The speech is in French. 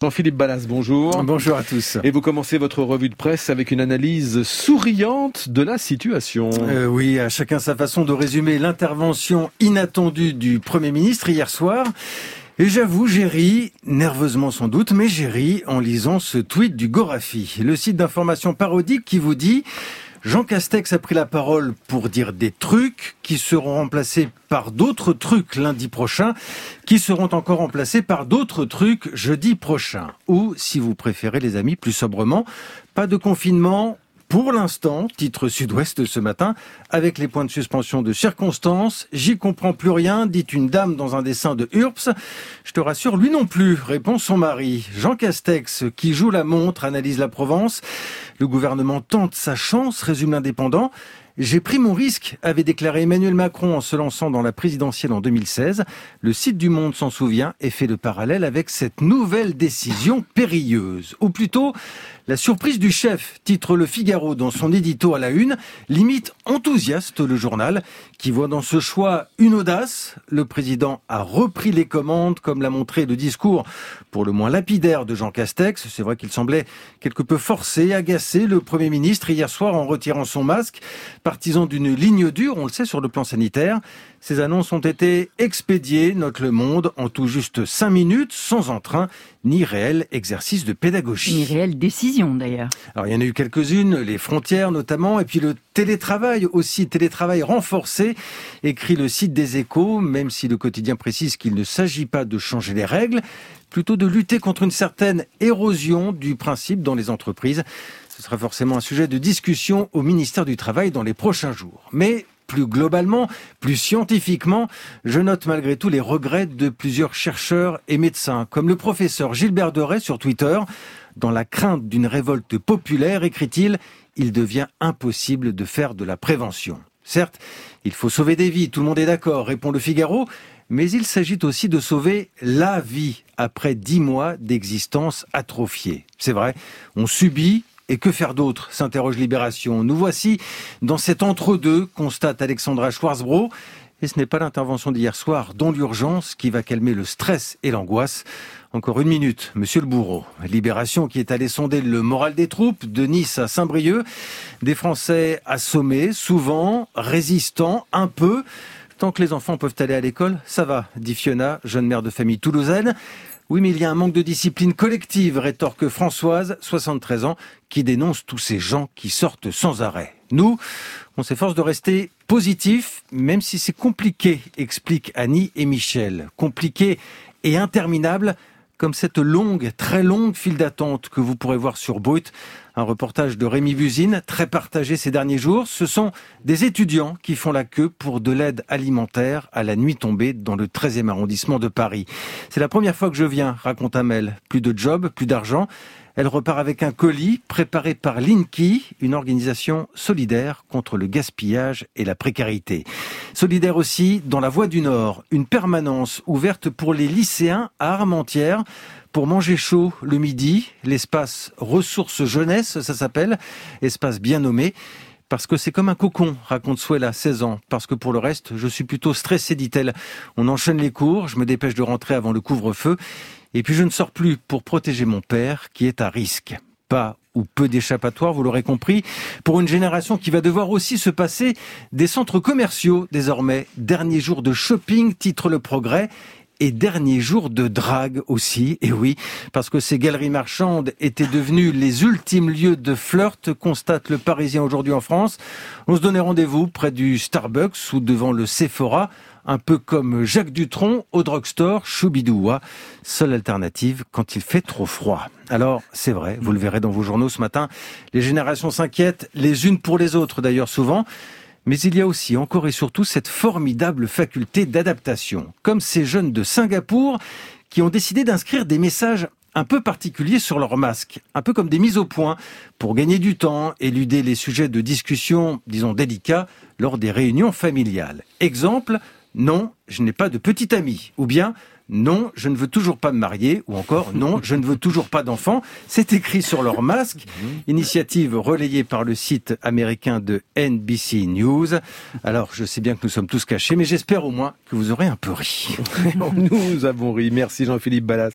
Jean-Philippe Ballas, bonjour. Bonjour à tous. Et vous commencez votre revue de presse avec une analyse souriante de la situation. Oui, à chacun sa façon de résumer l'intervention inattendue du Premier ministre hier soir. Et j'avoue, j'ai ri, nerveusement sans doute, mais j'ai ri en lisant ce tweet du Gorafi, le site d'information parodique qui vous dit: Jean Castex a pris la parole pour dire des trucs qui seront remplacés par d'autres trucs lundi prochain, qui seront encore remplacés par d'autres trucs jeudi prochain. Ou, si vous préférez les amis, plus sobrement, pas de confinement pour l'instant, titre Sud-Ouest ce matin, avec les points de suspension de circonstance. J'y comprends plus rien, dit une dame dans un dessin de Urps. Je te rassure, lui non plus, répond son mari. Jean Castex, qui joue la montre, analyse la Provence. Le gouvernement tente sa chance, résume l'Indépendant. J'ai pris mon risque, avait déclaré Emmanuel Macron en se lançant dans la présidentielle en 2016. Le site du Monde s'en souvient et fait le parallèle avec cette nouvelle décision périlleuse. Ou plutôt, la surprise du chef, titre Le Figaro dans son édito à la une, limite enthousiaste le journal, qui voit dans ce choix une audace. Le président a repris les commandes, comme l'a montré le discours pour le moins lapidaire de Jean Castex. C'est vrai qu'il semblait quelque peu forcé, agacé, le Premier ministre, hier soir en retirant son masque. Partisan d'une ligne dure, on le sait, sur le plan sanitaire. Ces annonces ont été expédiées, note Le Monde, en tout juste 5 minutes, sans entrain, ni réel exercice de pédagogie. Ni réelle décision, d'ailleurs. Alors, il y en a eu quelques-unes, les frontières notamment, et puis le télétravail aussi, télétravail renforcé, écrit le site des Échos, même si le quotidien précise qu'il ne s'agit pas de changer les règles, plutôt de lutter contre une certaine érosion du principe dans les entreprises. Ce sera forcément un sujet de discussion au ministère du Travail dans les prochains jours. Mais plus globalement, plus scientifiquement, je note malgré tout les regrets de plusieurs chercheurs et médecins, comme le professeur Gilbert Deray sur Twitter. Dans la crainte d'une révolte populaire, écrit-il, il devient impossible de faire de la prévention. Certes, il faut sauver des vies, tout le monde est d'accord, répond Le Figaro, mais il s'agit aussi de sauver la vie après 10 mois d'existence atrophiée. C'est vrai, on subit. Et que faire d'autre, s'interroge Libération. Nous voici dans cet entre-deux, constate Alexandra Schwarzbro. Et ce n'est pas l'intervention d'hier soir, dont l'urgence, qui va calmer le stress et l'angoisse. Encore une minute, monsieur le bourreau. Libération qui est allé sonder le moral des troupes, de Nice à Saint-Brieuc. Des Français assommés, souvent, résistants, un peu. Tant que les enfants peuvent aller à l'école, ça va, dit Fiona, jeune mère de famille toulousaine. Oui, mais il y a un manque de discipline collective, rétorque Françoise, 73 ans, qui dénonce tous ces gens qui sortent sans arrêt. Nous, on s'efforce de rester positifs, même si c'est compliqué, expliquent Annie et Michel. Compliqué et interminable, comme cette longue, très longue file d'attente que vous pourrez voir sur Brut. Un reportage de Rémi Buzine, très partagé ces derniers jours. Ce sont des étudiants qui font la queue pour de l'aide alimentaire à la nuit tombée dans le 13e arrondissement de Paris. C'est la première fois que je viens, raconte Amel. Plus de job, plus d'argent. Elle repart avec un colis préparé par l'INKI, une organisation solidaire contre le gaspillage et la précarité. Solidaire aussi dans la Voie du Nord, une permanence ouverte pour les lycéens à Armentières pour manger chaud le midi. L'espace ressources jeunesse, ça s'appelle, espace bien nommé. Parce que c'est comme un cocon, raconte Souela, 16 ans. Parce que pour le reste, je suis plutôt stressée, dit-elle. On enchaîne les cours, je me dépêche de rentrer avant le couvre-feu. Et puis je ne sors plus pour protéger mon père qui est à risque. Pas ou peu d'échappatoire, vous l'aurez compris, pour une génération qui va devoir aussi se passer des centres commerciaux désormais. Dernier jour de shopping, titre Le Progrès. Et dernier jour de drague aussi, et oui, parce que ces galeries marchandes étaient devenues les ultimes lieux de flirt, constate Le Parisien aujourd'hui en France. On se donnait rendez-vous près du Starbucks ou devant le Sephora, un peu comme Jacques Dutronc au drugstore, choubidoua, seule alternative quand il fait trop froid. Alors, c'est vrai, vous le verrez dans vos journaux ce matin, les générations s'inquiètent, les unes pour les autres d'ailleurs souvent. Mais il y a aussi, encore et surtout, cette formidable faculté d'adaptation. Comme ces jeunes de Singapour qui ont décidé d'inscrire des messages un peu particuliers sur leur masque, un peu comme des mises au point, pour gagner du temps, éluder les sujets de discussion, disons délicats, lors des réunions familiales. Exemple, non, je n'ai pas de petit ami. Ou bien, non, je ne veux toujours pas me marier, ou encore, non, je ne veux toujours pas d'enfant. C'est écrit sur leur masque. Initiative relayée par le site américain de NBC News. Alors, je sais bien que nous sommes tous cachés, mais j'espère au moins que vous aurez un peu ri. Nous avons ri. Merci Jean-Philippe Ballas.